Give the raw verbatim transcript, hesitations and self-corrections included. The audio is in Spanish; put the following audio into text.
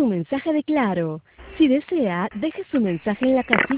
mensaje de Claro. Si desea, deje su mensaje en la casilla